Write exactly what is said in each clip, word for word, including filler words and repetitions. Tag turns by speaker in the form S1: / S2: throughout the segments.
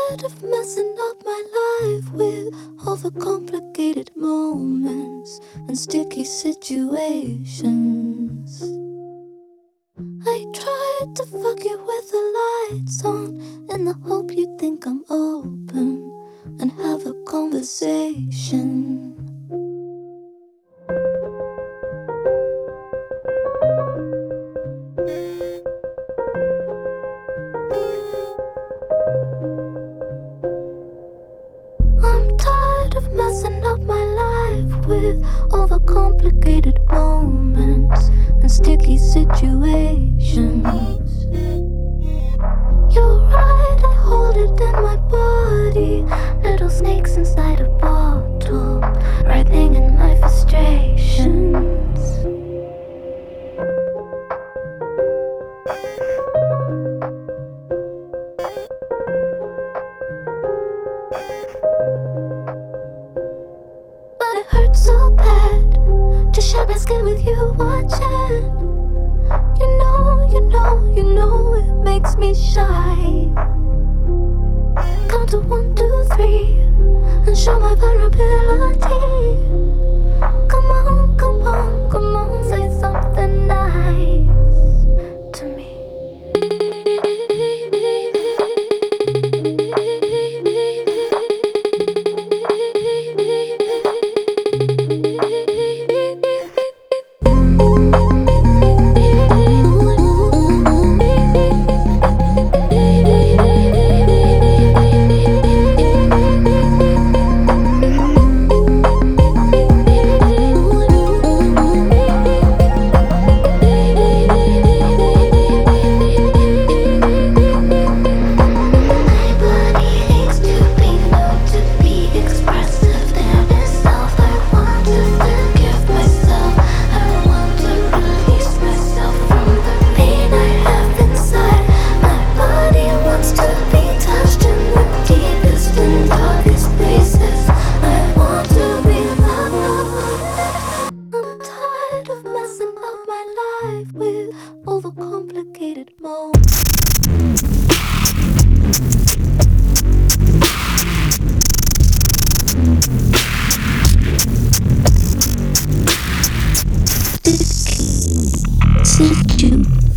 S1: tired of messing up my life with overcomplicated moments and sticky situations. I tried to fuck you with the lights on in the hope you'd think I'm open and have a conversation. I'm tired of messing up my life with overcomplicated moments and sticky situations. You're right, I hold it in my body, little snakes inside a bottle, writhing in my frustrations. But it hurts so bad to share my skin with you watching. You know, you know, you know it makes me shy. Count to one, two, three and show my vulnerability. Come on, come on, come on, say something nice to me. With overcomplicated moments.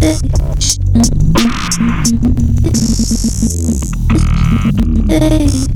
S1: Situation.